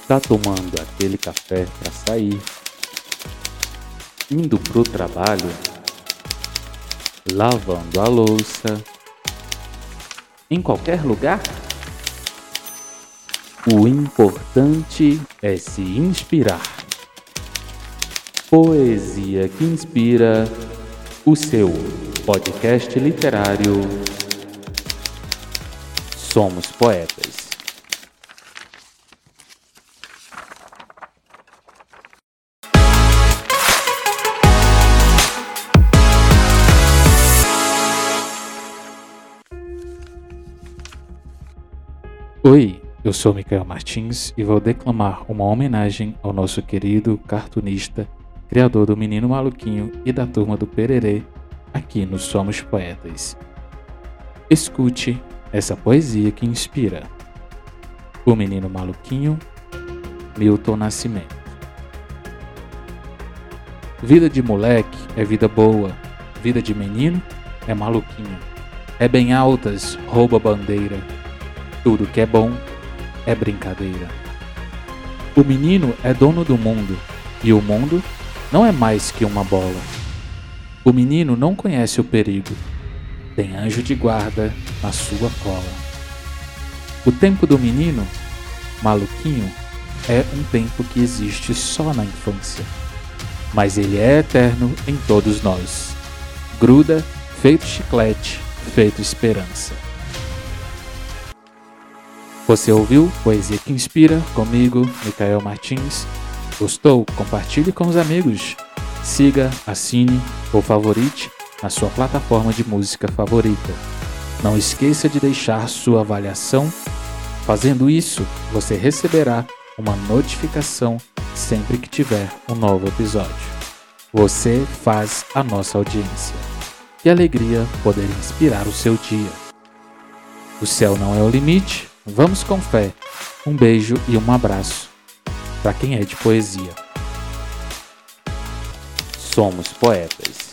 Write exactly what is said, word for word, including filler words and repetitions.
Tá tomando aquele café para sair, indo pro trabalho, lavando a louça, em qualquer lugar? O importante é se inspirar. Poesia que inspira, o seu podcast literário. Somos Poetas. Oi, eu sou Micael Martins e vou declamar uma homenagem ao nosso querido cartunista, criador do Menino Maluquinho e da Turma do Pererê, aqui no Somos Poetas. Escute essa poesia que inspira. O Menino Maluquinho, Milton Nascimento. Vida de moleque é vida boa, vida de menino é maluquinho. É bem altas, rouba bandeira. Tudo que é bom é brincadeira. O menino é dono do mundo, e o mundo não é mais que uma bola. O menino não conhece o perigo, tem anjo de guarda na sua cola. O tempo do menino, maluquinho, é um tempo que existe só na infância, mas ele é eterno em todos nós. Gruda, feito chiclete, feito esperança. Você ouviu Poesia que Inspira comigo, Micael Martins? Gostou? Compartilhe com os amigos. Siga, assine ou favorite na sua plataforma de música favorita. Não esqueça de deixar sua avaliação. Fazendo isso, você receberá uma notificação sempre que tiver um novo episódio. Você faz a nossa audiência. Que alegria poder inspirar o seu dia. O céu não é o limite. Vamos com fé. Um beijo e um abraço para quem é de poesia. Somos Poetas.